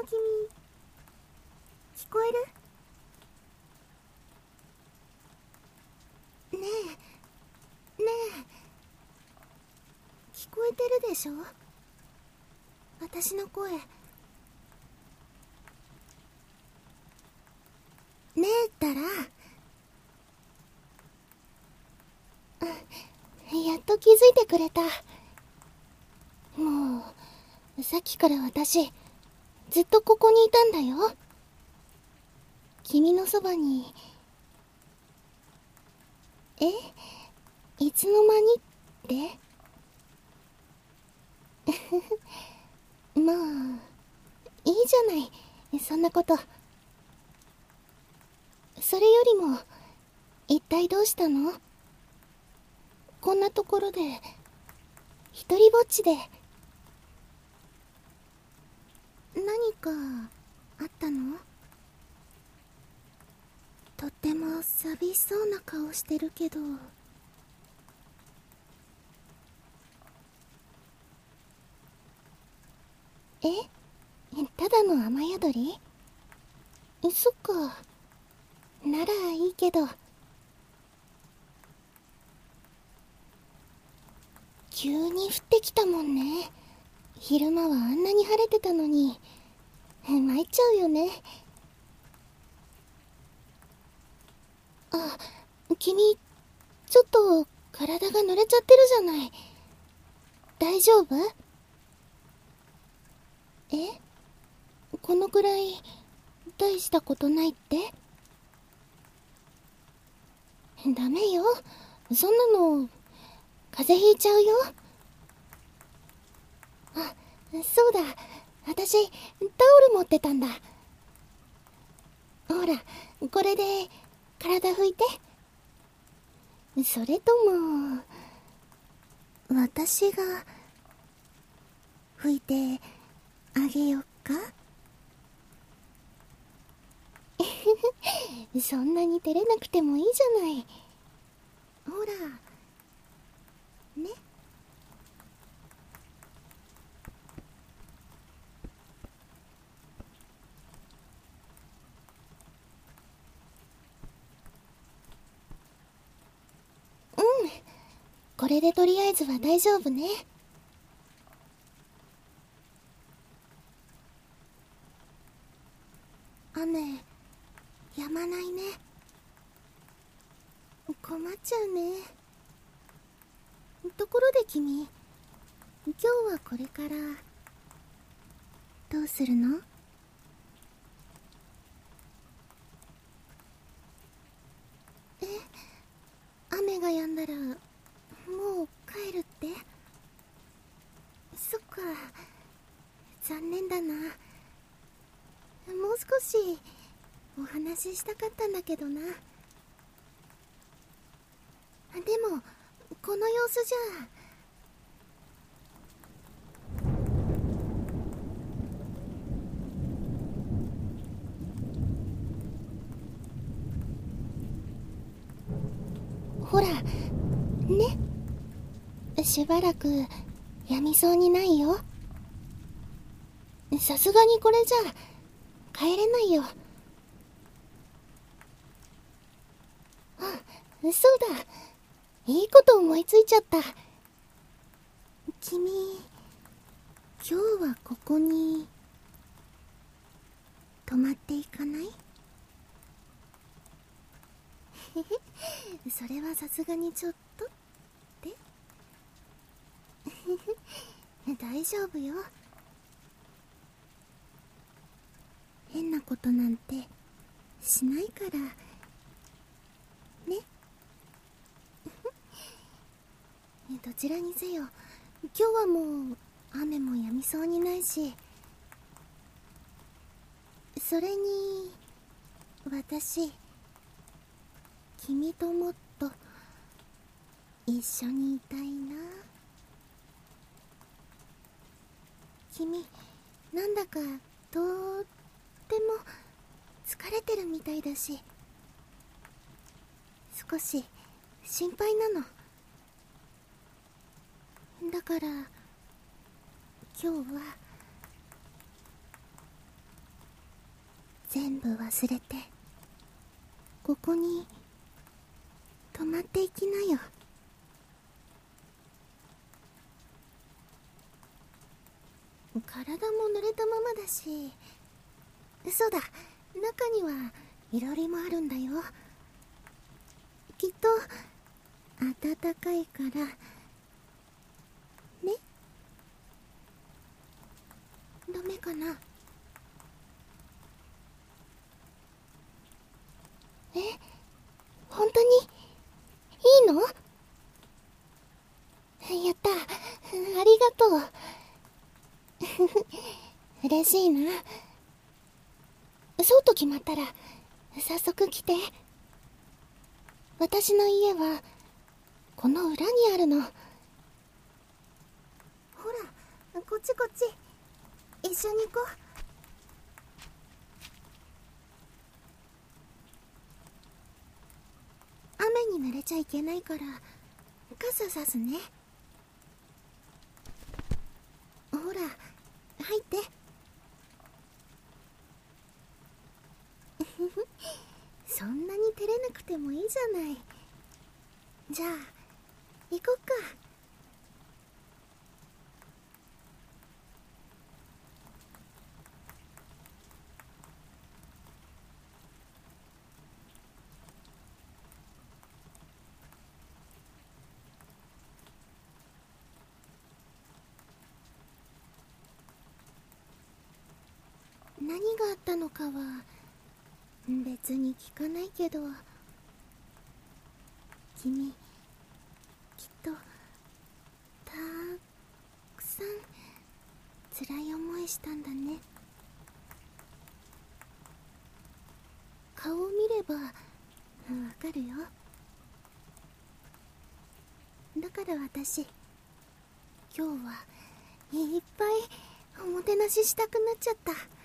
君、聞こえる？ねえ、ねえ、聞こえてるでしょ？私の声。ねえったら、やっと気づいてくれた。もう、さっきから私、ずっとここにいたんだよ。君のそばに。え？いつの間にってまあ、いいじゃない、そんなこと。それよりも、一体どうしたの？こんなところで、一人ぼっちで。何か、あったの？とっても寂しそうな顔してるけど。え？ただの雨宿り？そっか。ならいいけど。急に降ってきたもんね。昼間はあんなに晴れてたのに。参っちゃうよね。あ、君、ちょっと体が濡れちゃってるじゃない。大丈夫？え？このくらい大したことないって？ダメよ。そんなの、風邪ひいちゃうよ。あ、そうだ。私、タオル持ってたんだ。ほら、これで、体拭いて。それとも、私が、拭いて、あげよっか？そんなに照れなくてもいいじゃない。ほら、ね。うん。これでとりあえずは大丈夫ね。雨、止まないね。困っちゃうね。ところで君、今日はこれから、どうするの？え、雨が止んだら、もう帰るって？そっか、残念だな。もう少し、お話ししたかったんだけどな。でも、この様子じゃ。ほら、ね。しばらく、やみそうにないよ。さすがにこれじゃ、帰れないよ。あ、そうだ。いいこと思いついちゃった。君、今日はここに、泊まっていかない？それはさすがにちょっとって大丈夫よ。変なことなんてしないからね。どちらにせよ、今日はもう雨も止みそうにないし、それに私、君ともっと一緒にいたいな。君、なんだかとっても疲れてるみたいだし、少し心配なの。だから今日は全部忘れてここに泊まっていきなよ。体も濡れたままだし、そうだ、中にはいろりもあるんだよ。きっと暖かいからね。ダメかな。え、本当にいいの？やった、ありがとう。嬉しいな。そうと決まったら早速来て。私の家はこの裏にあるの。ほら、こっちこっち、一緒に行こう。雨に濡れちゃいけないから傘さすね。ほら、入って。そんなに照れなくてもいいじゃない。じゃあ行こっか。何があったのかは別に聞かないけど、君きっとたくさん辛い思いしたんだね。顔を見ればわかるよ。だから私今日はいっぱいおもてなししたくなっちゃった。